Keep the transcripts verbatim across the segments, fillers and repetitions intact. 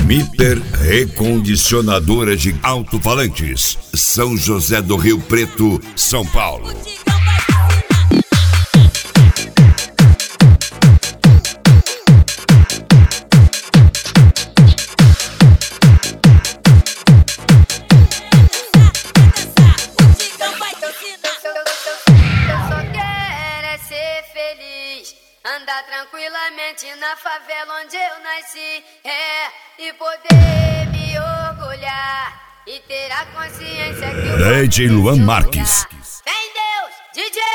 Miper Recondicionadora de Alto-Falantes, São José do Rio Preto, São Paulo. Andar tranquilamente na favela onde eu nasci, é, e poder me orgulhar e ter a consciência que o D J Luan Marques. Vem Deus, D J!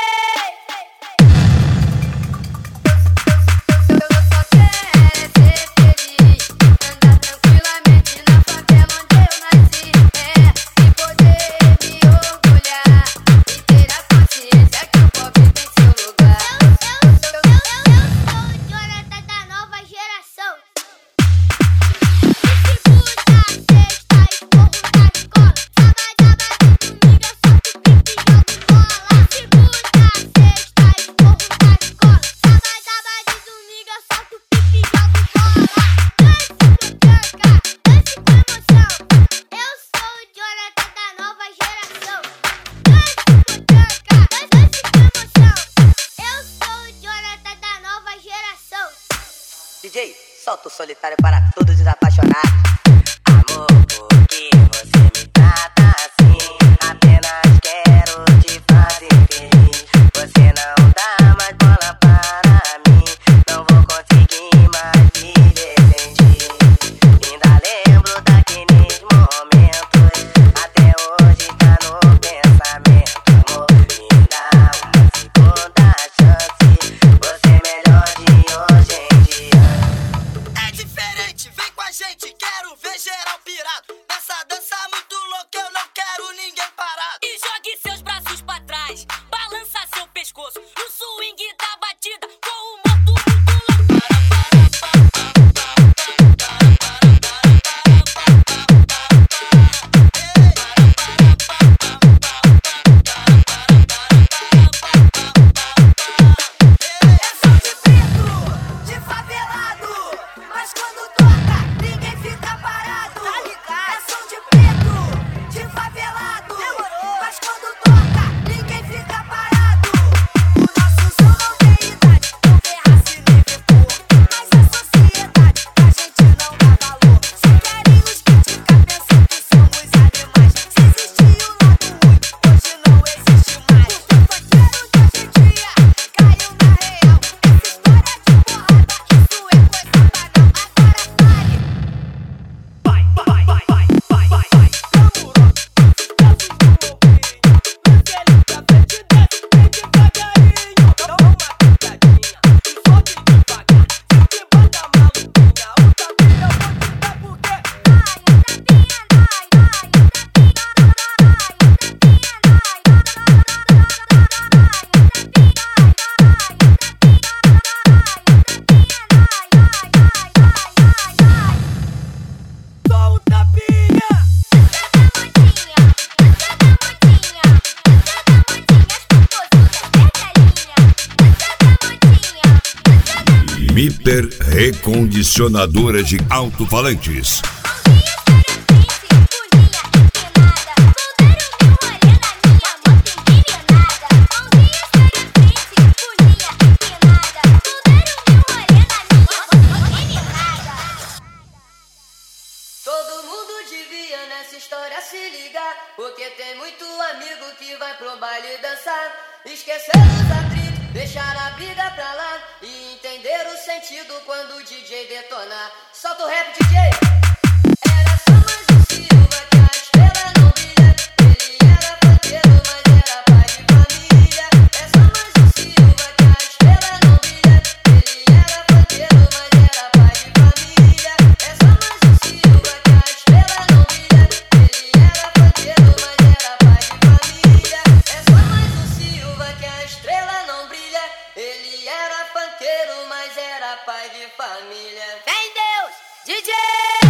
D J, solta o solitário para todos os apaixonados. Amor, por que você me trata assim? Apenas quero te fazer feliz. Você não dá mais bola para mim. Não vou conseguir mais viver sem ti. Ainda lembro daqueles momentos. Até hoje tá no pensamento. Amor, me dá uma segunda chance. Você é melhor de hoje em dia. Vem com a gente, quero ver geral pirado. Nessa dança muito louca, eu não quero ninguém parado. E jogue seus braços pra trás, balança seu pescoço no swing da batida com o moto muito louco. É som de preto, de favelado, mas quando toca, ninguém fica parado. É som de preto, de favelado, mas quando toca, ninguém fica parado. O nosso som não tem idade, não ferra se livre por. Mas a sociedade, a gente não dá valor. Só querem nos criticar, pensam que somos animais. Se existiu o lado ruim, hoje não existe mais. O funkeiro de hoje em dia caiu na real. Essa história de porrada, isso é coisa banal. Agora fale. Miper Recondicionadora de Alto-Falantes. Todo mundo devia nessa história se ligar, porque tem muito amigo que vai pro baile dançar. Esquecer os atritos, deixar a briga pra lá e entender o sentido quando o D J detonar. Solta o rap, D J! Era só mais um Silva que a estrela não brilha. Ele era funkeiro, mas era pai de família. É só mais um Silva que a estrela não brilha. Ele era funkeiro, mas era pai de família. É só mais um Silva que a estrela não brilha. Ele era funkeiro, mas era pai de família. É só mais um Silva que a estrela não brilha. Ele era funkeiro, mas era pai de família. Vem Deus, D J!